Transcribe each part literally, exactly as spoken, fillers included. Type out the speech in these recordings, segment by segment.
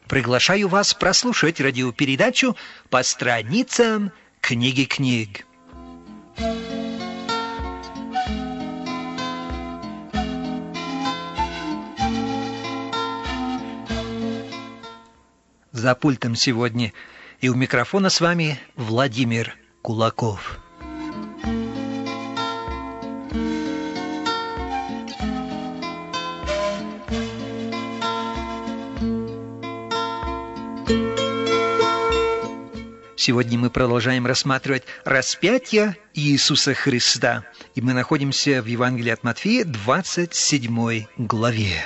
Приглашаю вас прослушать радиопередачу «По страницам книги книг». За пультом сегодня и у микрофона с вами Владимир Кулаков. Сегодня мы продолжаем рассматривать распятие Иисуса Христа, и мы находимся в Евангелии от Матфея, двадцать седьмой главе.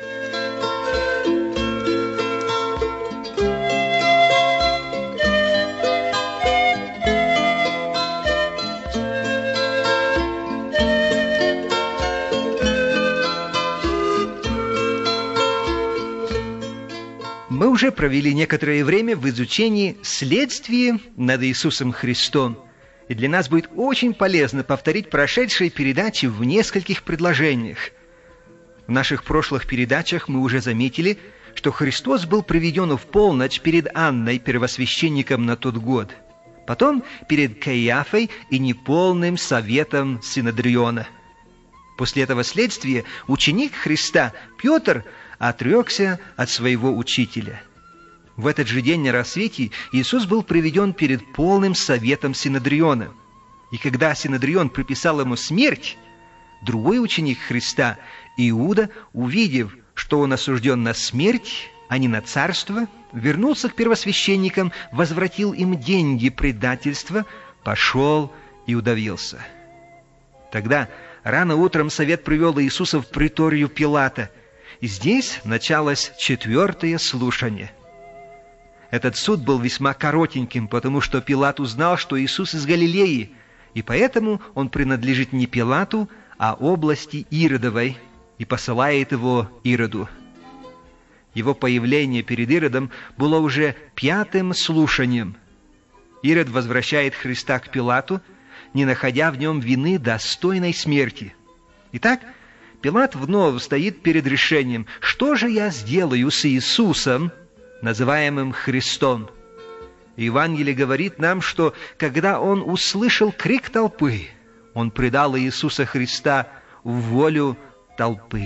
Мы уже провели некоторое время в изучении следствия над Иисусом Христом. И для нас будет очень полезно повторить прошедшие передачи в нескольких предложениях. В наших прошлых передачах мы уже заметили, что Христос был приведен в полночь перед Анной, первосвященником на тот год. Потом перед Каиафой и неполным советом Синедриона. После этого следствия ученик Христа Петр отрекся от своего учителя. В этот же день на рассвете Иисус был приведен перед полным советом Синедриона. И когда Синедрион приписал ему смерть, другой ученик Христа, Иуда, увидев, что он осужден на смерть, а не на царство, вернулся к первосвященникам, возвратил им деньги предательства, пошел и удавился. Тогда рано утром совет привел Иисуса в приторию Пилата, и здесь началось четвертое слушание. Этот суд был весьма коротеньким, потому что Пилат узнал, что Иисус из Галилеи, и поэтому он принадлежит не Пилату, а области Иродовой, и посылает его Ироду. Его появление перед Иродом было уже пятым слушанием. Ирод возвращает Христа к Пилату, не находя в нем вины, достойной смерти. Итак, Пилат вновь стоит перед решением, что же я сделаю с Иисусом, называемым Христом. Евангелие говорит нам, что когда он услышал крик толпы, он предал Иисуса Христа в волю толпы.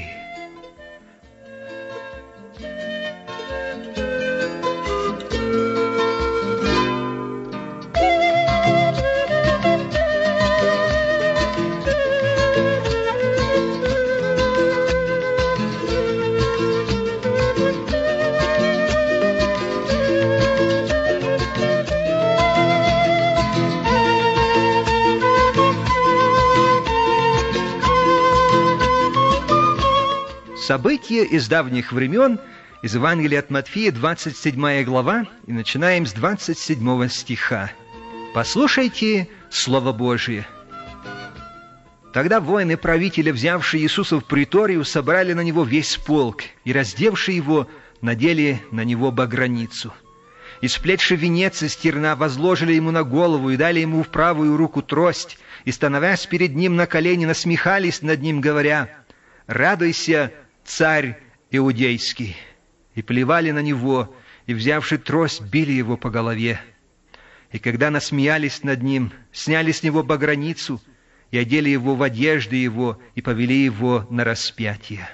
События из давних времен, из Евангелия от Матфея, двадцать седьмая глава, и начинаем с двадцать седьмого стиха. Послушайте Слово Божие. Тогда воины правителя, взявшие Иисуса в приторию, собрали на него весь полк, и, раздевши его, надели на него баграницу. И, сплетши венец из терна, возложили ему на голову и дали ему в правую руку трость, и, становясь перед ним на колени, насмехались над ним, говоря: «Радуйся, царь иудейский!» И плевали на него, и, взявши трость, били его по голове. И когда насмеялись над ним, сняли с него баграницу, и одели его в одежды его, и повели его на распятие.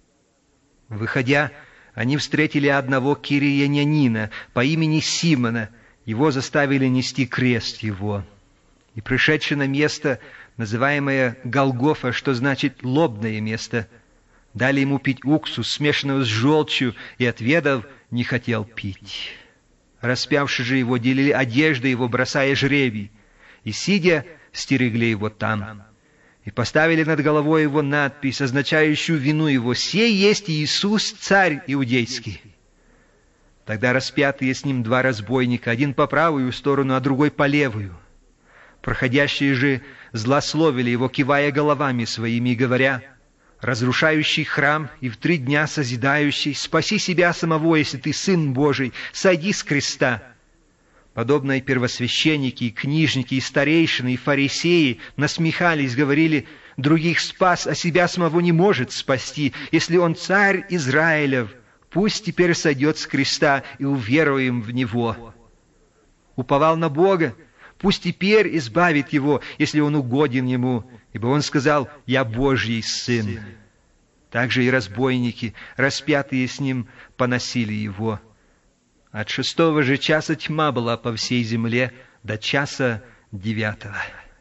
Выходя, они встретили одного кириянянина по имени Симона, его заставили нести крест его. И, пришедши на место, называемое Голгофа, что значит «лобное место», дали ему пить уксус, смешанного с желчью, и, отведав, не хотел пить. Распявши же его, делили одежды его, бросая жребий, и, сидя, стерегли его там. И поставили над головой его надпись, означающую вину его: «Сей есть Иисус, царь иудейский». Тогда распятые с ним два разбойника, один по правую сторону, а другой по левую. Проходящие же злословили его, кивая головами своими, и говоря: «Разрушающий храм и в три дня созидающий, спаси себя самого, если ты Сын Божий, сойди с креста». Подобно и первосвященники, и книжники, и старейшины, и фарисеи насмехались, говорили: «Других спас, а себя самого не может спасти. Если он царь Израилев, пусть теперь сойдет с креста, и уверуем в Него. Уповал на Бога, пусть теперь избавит его, если он угоден ему, ибо он сказал: «Я Божий Сын». Также и разбойники, распятые с ним, поносили его. От шестого же часа тьма была по всей земле до часа девятого.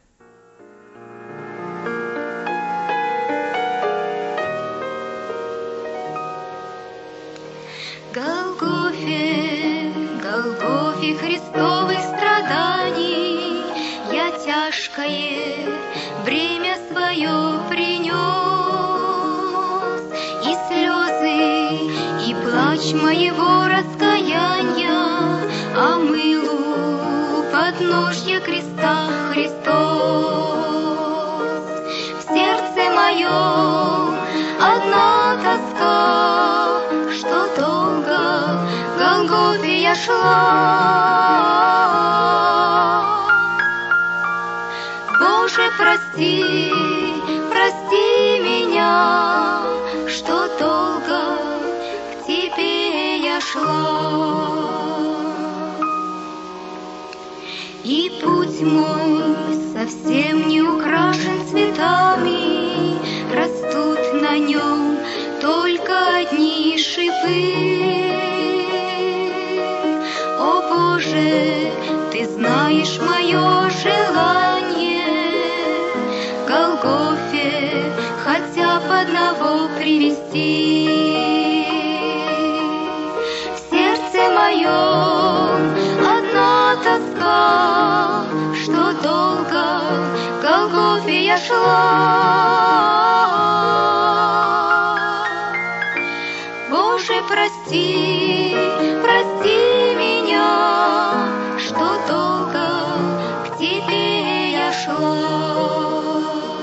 Голгофе, Голгофе Христовых страданий, я тяжкое бремя свое принес, и слезы, и плач моего раскаяния омыл у подножья креста Христос. В сердце моем одна тоска, что долго к Голгофе я шла. Боже, прости, прости меня, что долго к Тебе я шла. И путь мой совсем не украшен цветами, растут на нем только одни шипы. О Боже, Ты знаешь мое желание к Голгофе хотя бы одного привести. В сердце моем одна тоска, что долго к Голгофе я шла. Боже, прости, прости меня, что долго к Тебе я шла.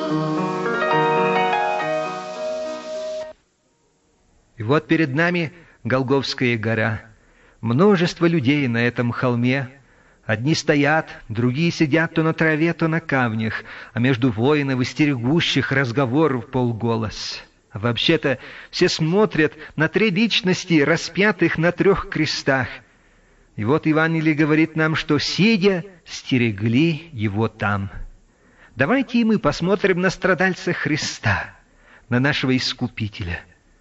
И вот перед нами Голгофская гора. Множество людей на этом холме. Одни стоят, другие сидят то на траве, то на камнях, а между воинов и стерегущих разговор в полголос. Вообще-то все смотрят на три личности, распятых на трех крестах. И вот Евангелие говорит нам, что, сидя, стерегли его там. Давайте и мы посмотрим на страдальца Христа, на нашего Искупителя.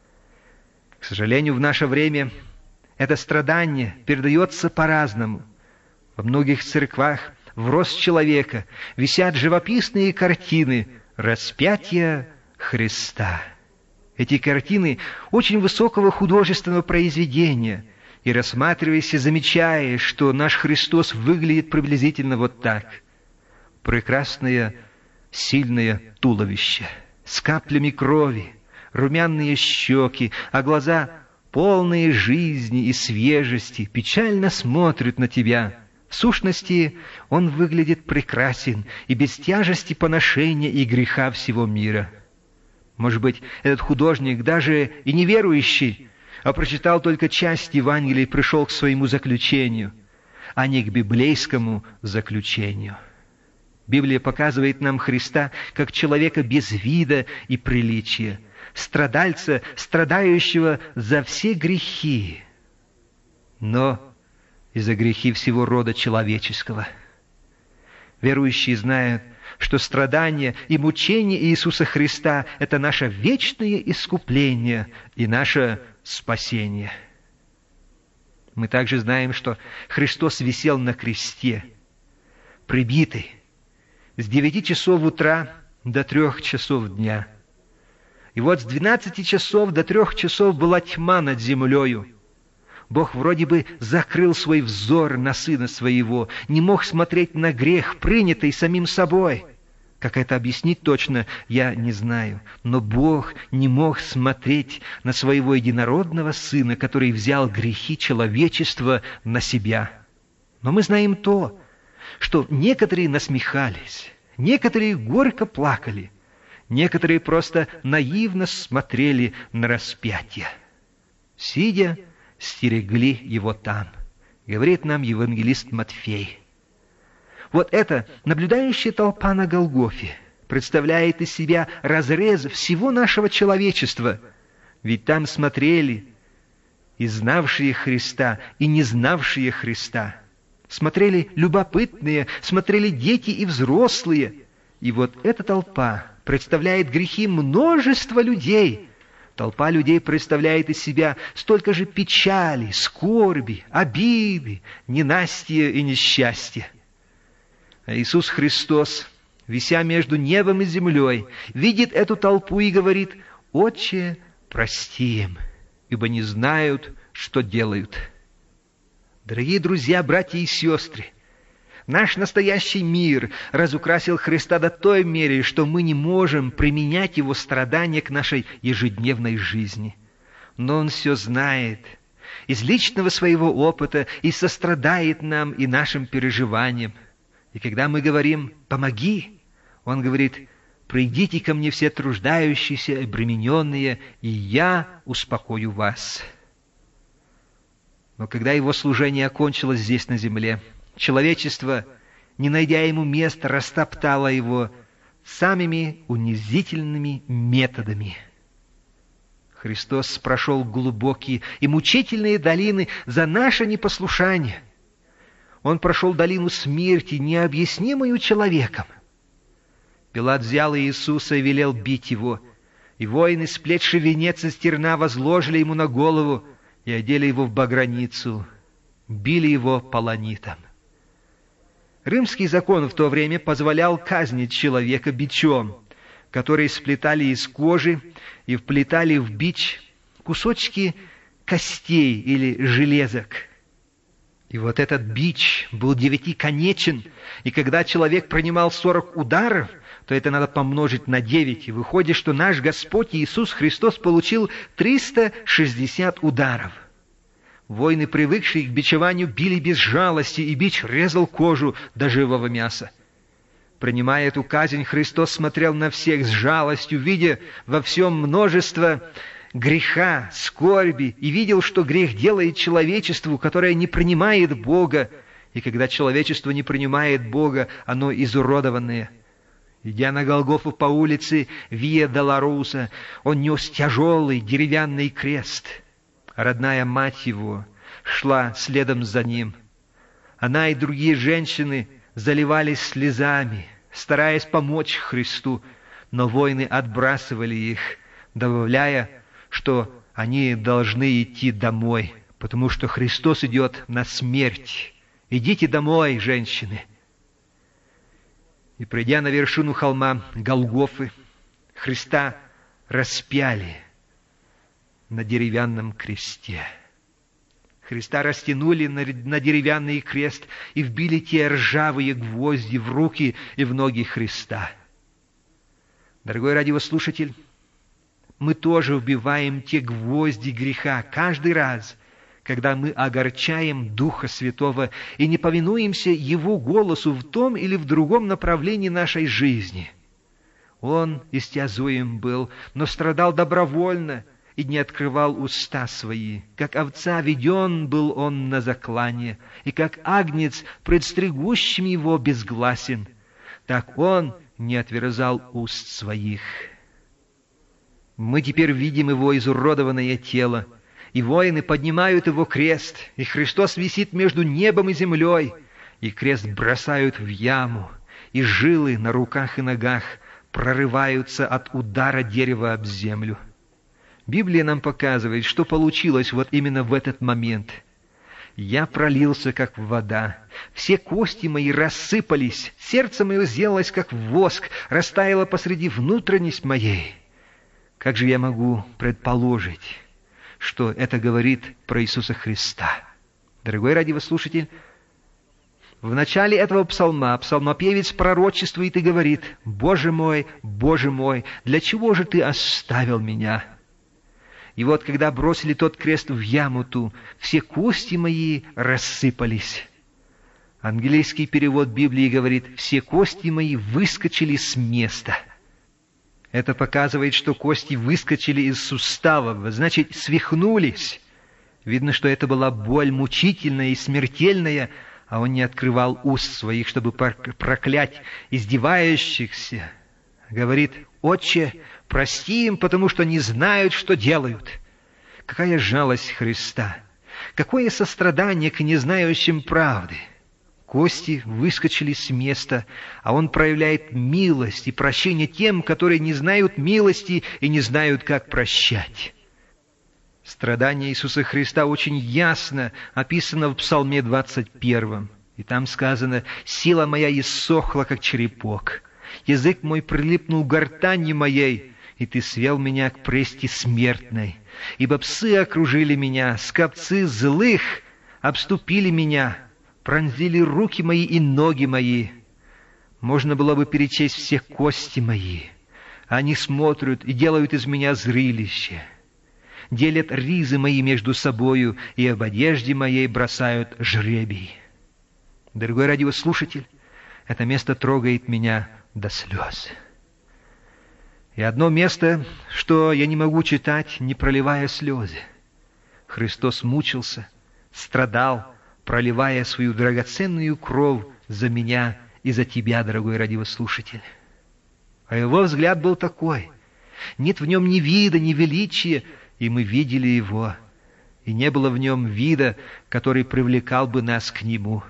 К сожалению, в наше время это страдание передается по-разному. Во многих церквах в рост человека висят живописные картины распятия Христа. Эти картины очень высокого художественного произведения, и рассматриваясь и замечая, что наш Христос выглядит приблизительно вот так. Прекрасное, сильное туловище, с каплями крови, румяные щеки, а глаза, полные жизни и свежести, печально смотрят на тебя. В сущности, он выглядит прекрасен и без тяжести поношения и греха всего мира. Может быть, этот художник даже и неверующий, а прочитал только часть Евангелия и пришел к своему заключению, а не к библейскому заключению. Библия показывает нам Христа как человека без вида и приличия, страдальца, страдающего за все грехи, но и за грехи всего рода человеческого. Верующие знают, что страдания и мучения Иисуса Христа — это наше вечное искупление и наше спасение. Мы также знаем, что Христос висел на кресте, прибитый, с девяти часов утра до трех часов дня. И вот с двенадцати часов до трех часов была тьма над землею. Бог вроде бы закрыл свой взор на Сына Своего, не мог смотреть на грех, принятый самим собой. Как это объяснить точно, я не знаю. Но Бог не мог смотреть на Своего единородного Сына, который взял грехи человечества на себя. Но мы знаем то, что некоторые насмехались, некоторые горько плакали, некоторые просто наивно смотрели на распятие. Сидя, стерегли его там, говорит нам евангелист Матфей. Вот эта наблюдающая толпа на Голгофе представляет из себя разрез всего нашего человечества, ведь там смотрели и знавшие Христа, и не знавшие Христа. Смотрели любопытные, смотрели дети и взрослые. И вот эта толпа представляет грехи множества людей. Толпа людей представляет из себя столько же печали, скорби, обиды, ненастья и несчастья. А Иисус Христос, вися между небом и землей, видит эту толпу и говорит: «Отче, прости им, ибо не знают, что делают». Дорогие друзья, братья и сестры, наш настоящий мир разукрасил Христа до той меры, что мы не можем применять Его страдания к нашей ежедневной жизни. Но Он все знает из личного своего опыта и сострадает нам и нашим переживаниям. И когда мы говорим «помоги», Он говорит: «Придите ко мне все труждающиеся и обремененные, и я успокою вас». Но когда Его служение окончилось здесь на земле, человечество, не найдя Ему места, растоптало Его самыми унизительными методами. Христос прошел глубокие и мучительные долины за наше непослушание. Он прошел долину смерти, необъяснимую человеком. Пилат взял Иисуса и велел бить Его, и воины, сплетши венец из терна, возложили Ему на голову и одели Его в баграницу, били Его полонитом. Римский закон в то время позволял казнить человека бичом, который сплетали из кожи и вплетали в бич кусочки костей или железок. И вот этот бич был девятиконечен, и когда человек принимал сорок ударов, то это надо помножить на девять, и выходит, что наш Господь Иисус Христос получил триста шестьдесят ударов. Воины, привыкшие к бичеванию, били без жалости, и бич резал кожу до живого мяса. Принимая эту казнь, Христос смотрел на всех с жалостью, видя во всем множество греха, скорби, и видел, что грех делает человечеству, которое не принимает Бога. И когда человечество не принимает Бога, оно изуродованное. Идя на Голгофу по улице Виа Долоруса, Он нес тяжелый деревянный крест. Родная мать Его шла следом за Ним. Она и другие женщины заливались слезами, стараясь помочь Христу, но воины отбрасывали их, добавляя, что они должны идти домой, потому что Христос идет на смерть. «Идите домой, женщины!» И, придя на вершину холма Голгофы, Христа распяли на деревянном кресте. Христа растянули на, на деревянный крест и вбили те ржавые гвозди в руки и в ноги Христа. Дорогой радиослушатель, мы тоже вбиваем те гвозди греха каждый раз, когда мы огорчаем Духа Святого и не повинуемся Его голосу в том или в другом направлении нашей жизни. Он истязуем был, но страдал добровольно и не открывал уста свои. Как овца веден был Он на заклание, и как агнец пред стригущим Его безгласен, так Он не отверзал уст своих. Мы теперь видим Его изуродованное тело, и воины поднимают Его крест, и Христос висит между небом и землей, и крест бросают в яму, и жилы на руках и ногах прорываются от удара дерева об землю. Библия нам показывает, что получилось вот именно в этот момент. «Я пролился, как вода, все кости мои рассыпались, сердце мое сделалось, как воск, растаяло посреди внутренности моей». Как же я могу предположить, что это говорит про Иисуса Христа? Дорогой радиослушатель, в начале этого псалма псалмопевец пророчествует и говорит: «Боже мой, Боже мой, для чего же Ты оставил меня?» И вот, когда бросили тот крест в яму ту, все кости мои рассыпались. Английский перевод Библии говорит: «Все кости мои выскочили с места». Это показывает, что кости выскочили из суставов, значит, свихнулись. Видно, что это была боль мучительная и смертельная, а Он не открывал уст своих, чтобы проклять издевающихся. Говорит: «Отче, прости им, потому что не знают, что делают». какая жалость Христа! Какое сострадание к незнающим правды! Кости выскочили с места, а Он проявляет милость и прощение тем, которые не знают милости и не знают, как прощать. Страдание Иисуса Христа очень ясно описано в Псалме двадцать первом. И там сказано: «Сила моя иссохла, как черепок, язык мой прилипнул к гортани моей, и ты свел меня к прести смертной. Ибо псы окружили меня, скопцы злых обступили меня, пронзили руки мои и ноги мои. Можно было бы перечесть все кости мои. Они смотрят и делают из меня зрелище. Делят ризы мои между собою, и об одежде моей бросают жребий». Дорогой радиослушатель, это место трогает меня до слез. И одно место, что я не могу читать, не проливая слезы. Христос мучился, страдал, проливая свою драгоценную кровь за меня и за тебя, дорогой радиослушатель. А его взгляд был такой: нет в нем ни вида, ни величия, и мы видели его, и не было в нем вида, который привлекал бы нас к нему.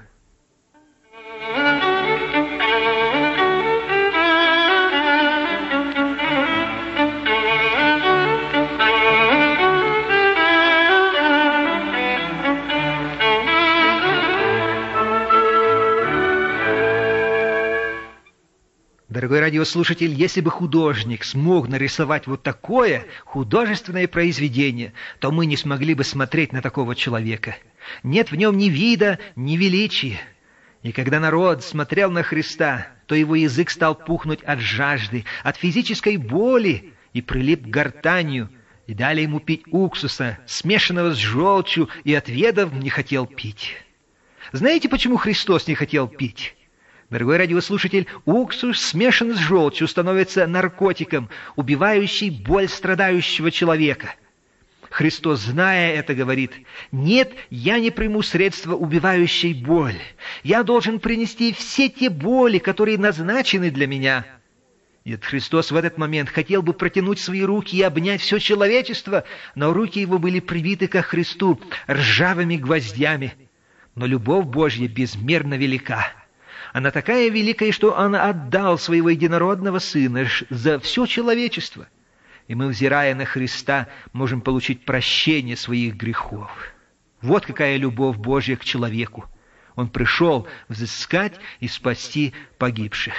Дорогой радиослушатель, если бы художник смог нарисовать вот такое художественное произведение, то мы не смогли бы смотреть на такого человека. Нет в нем ни вида, ни величия. И когда народ смотрел на Христа, то его язык стал пухнуть от жажды, от физической боли, и прилип к гортанью, и дали ему пить уксуса, смешанного с желчью, и, отведав, не хотел пить. Знаете, почему Христос не хотел пить? Дорогой радиослушатель, уксус, смешанный с желчью, становится наркотиком, убивающий боль страдающего человека. Христос, зная это, говорит: «Нет, я не приму средства, убивающей боль. Я должен принести все те боли, которые назначены для меня». Нет, Христос в этот момент хотел бы протянуть свои руки и обнять все человечество, но руки его были прибиты ко Христу ржавыми гвоздями. Но любовь Божья безмерно велика. Она такая великая, что Он отдал Своего Единородного Сына за все человечество. И мы, взирая на Христа, можем получить прощение своих грехов. Вот какая любовь Божья к человеку. Он пришел взыскать и спасти погибших.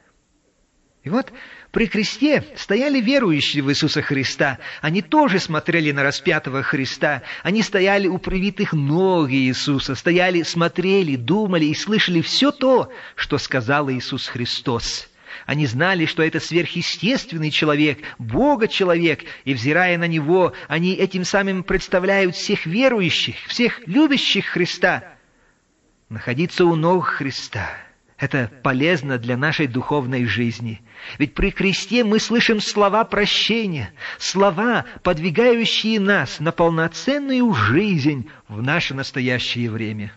И вот при кресте стояли верующие в Иисуса Христа. Они тоже смотрели на распятого Христа. Они стояли у привитых ног Иисуса, стояли, смотрели, думали и слышали все то, что сказал Иисус Христос. Они знали, что это сверхъестественный человек, Бога-человек, и, взирая на Него, они этим самым представляют всех верующих, всех любящих Христа. Находиться у ног Христа — это полезно для нашей духовной жизни. Ведь при кресте мы слышим слова прощения, слова, подвигающие нас на полноценную жизнь в наше настоящее время.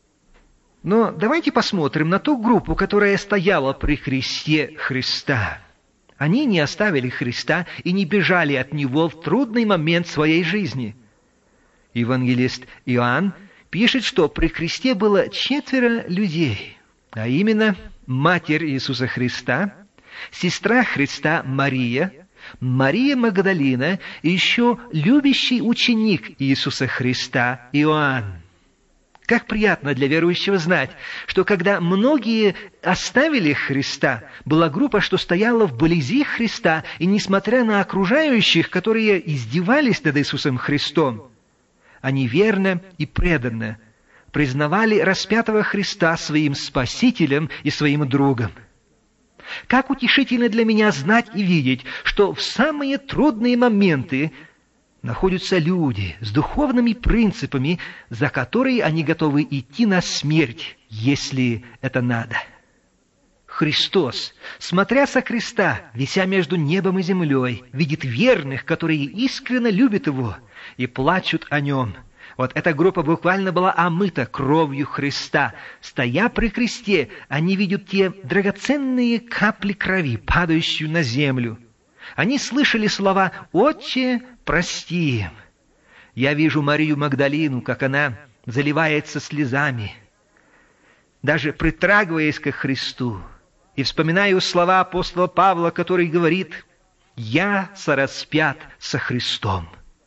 Но давайте посмотрим на ту группу, которая стояла при кресте Христа. Они не оставили Христа и не бежали от Него в трудный момент своей жизни. Евангелист Иоанн пишет, что при кресте было четверо людей, а именно Матерь Иисуса Христа, сестра Христа Мария, Мария Магдалина и еще любящий ученик Иисуса Христа Иоанн. Как приятно для верующего знать, что когда многие оставили Христа, была группа, что стояла вблизи Христа, и несмотря на окружающих, которые издевались над Иисусом Христом, они верно и преданно признавали распятого Христа своим Спасителем и своим другом. Как утешительно для меня знать и видеть, что в самые трудные моменты находятся люди с духовными принципами, за которые они готовы идти на смерть, если это надо. Христос, смотря со креста, вися между небом и землей, видит верных, которые искренне любят Его и плачут о Нем. Вот эта группа буквально была омыта кровью Христа. Стоя при кресте, они видят те драгоценные капли крови, падающие на землю. Они слышали слова «Отче, прости им». Я вижу Марию Магдалину, как она заливается слезами, даже притрагиваясь к Христу. И вспоминаю слова апостола Павла, который говорит: «Я сораспят со Христом».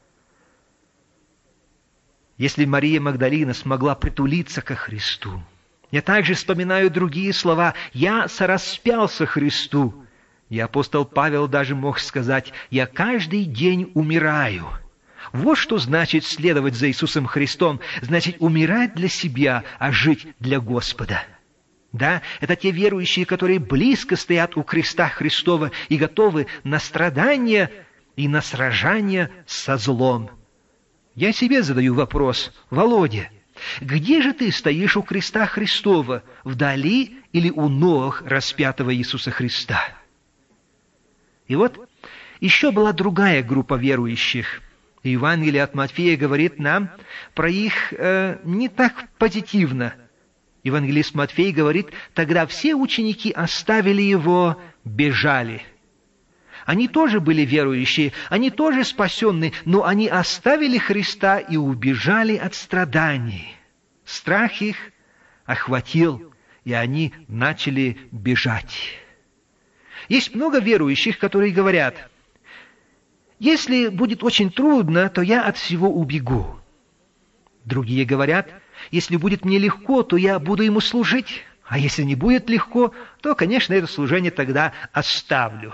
Если Мария Магдалина смогла притулиться ко Христу, я также вспоминаю другие слова: «Я сораспялся Христу». И апостол Павел даже мог сказать: «Я каждый день умираю». Вот что значит следовать за Иисусом Христом, значит умирать для себя, а жить для Господа. Да, это те верующие, которые близко стоят у креста Христова и готовы на страдания и на сражания со злом. Я себе задаю вопрос: Володя, где же ты стоишь у креста Христова, вдали или у ног распятого Иисуса Христа? И вот еще была другая группа верующих. И Евангелие от Матфея говорит нам про их э, не так позитивно. Евангелист Матфей говорит: тогда все ученики оставили его, бежали. Они тоже были верующие, они тоже спасенные, но они оставили Христа и убежали от страданий. Страх их охватил, и они начали бежать. Есть много верующих, которые говорят: если будет очень трудно, то я от всего убегу. Другие говорят: если будет мне легко, то я буду ему служить. А если не будет легко, то, конечно, это служение тогда оставлю.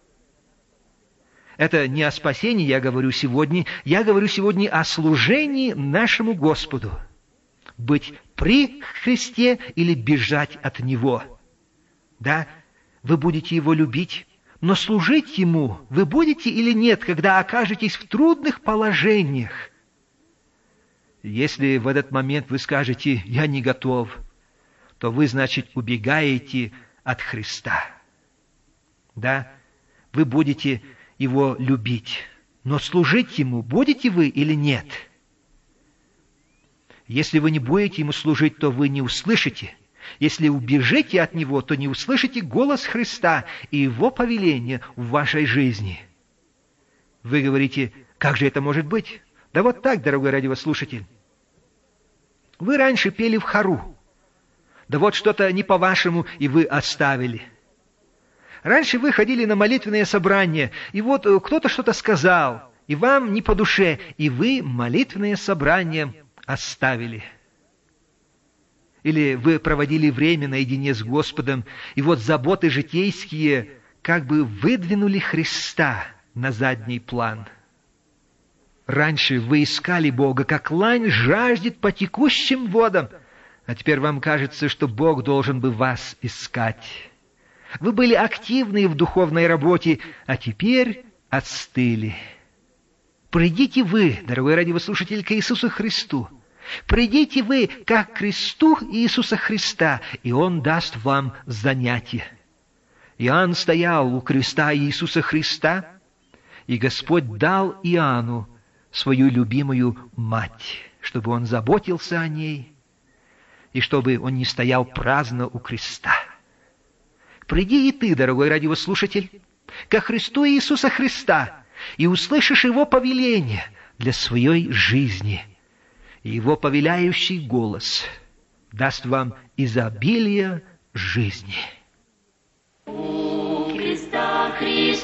Это не о спасении я говорю сегодня. Я говорю сегодня о служении нашему Господу. Быть при Христе или бежать от Него. Да, вы будете Его любить, но служить Ему вы будете или нет, когда окажетесь в трудных положениях? Если в этот момент вы скажете: «Я не готов», то вы, значит, убегаете от Христа. Да, вы будете Его любить, но служить Ему будете вы или нет? Если вы не будете Ему служить, то вы не услышите. Если убежите от Него, то не услышите голос Христа и Его повеление в вашей жизни. Вы говорите: как же это может быть? Да вот так, дорогой радиослушатель. Вы раньше пели в хору. Да вот что-то не по-вашему, и вы оставили. Раньше вы ходили на молитвенное собрание, и вот кто-то что-то сказал, и вам не по душе, и вы молитвенное собрание оставили. Или вы проводили время наедине с Господом, и вот заботы житейские как бы выдвинули Христа на задний план. Раньше вы искали Бога, как лань жаждет по текущим водам, а теперь вам кажется, что Бог должен бы вас искать. Вы были активны в духовной работе, а теперь отстыли. Придите вы, дорогой радиослушатель, к Иисусу Христу. Придите вы как к кресту Иисуса Христа, и Он даст вам занятие. Иоанн стоял у креста Иисуса Христа, и Господь дал Иоанну свою любимую мать, чтобы он заботился о ней, и чтобы он не стоял праздно у креста. Приди и ты, дорогой радиослушатель, ко Христу Иисуса Христа, и услышишь Его повеление для своей жизни. И Его повеляющий голос даст вам изобилие жизни. У креста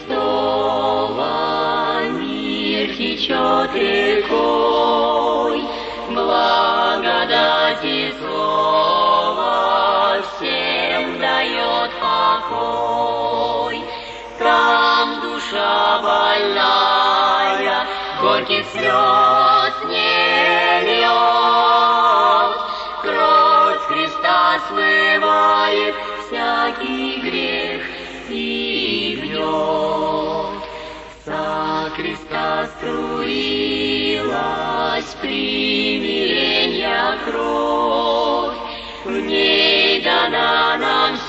Христова мир течет рекой, благодати слова всем дает покой. Там душа больная горьких слез не льет, кровь Христа смывает всякий грех и гнет. Со креста струилась примиренья кровь, в ней дана нам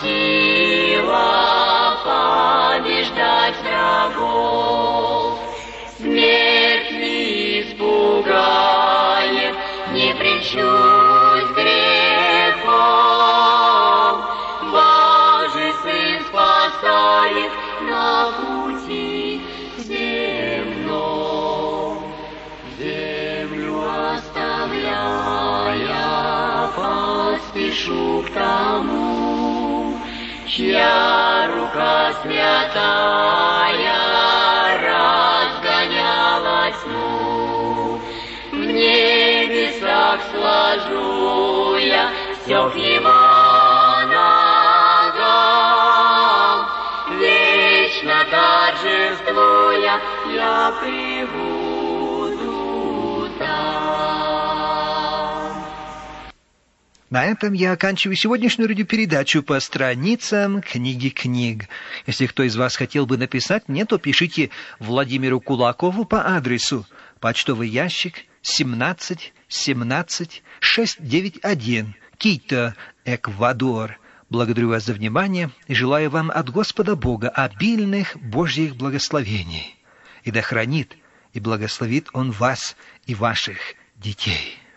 сила побеждать врагов. Смерть не испугает, не причусь грехом, Божий Сын спасает на пути земном. Землю душу к тому, чья рука святая разгоняла тьму. В небесах сложу я все к его ногам, вечно торжествуя я прибуду там. На этом я оканчиваю сегодняшнюю радиопередачу по страницам книги книг. Если кто из вас хотел бы написать мне, то пишите Владимиру Кулакову по адресу почтовый ящик семнадцать семнадцать шестьсот девяносто один, Кито, Эквадор. Благодарю вас за внимание и желаю вам от Господа Бога обильных Божьих благословений. И да хранит и благословит Он вас и ваших детей.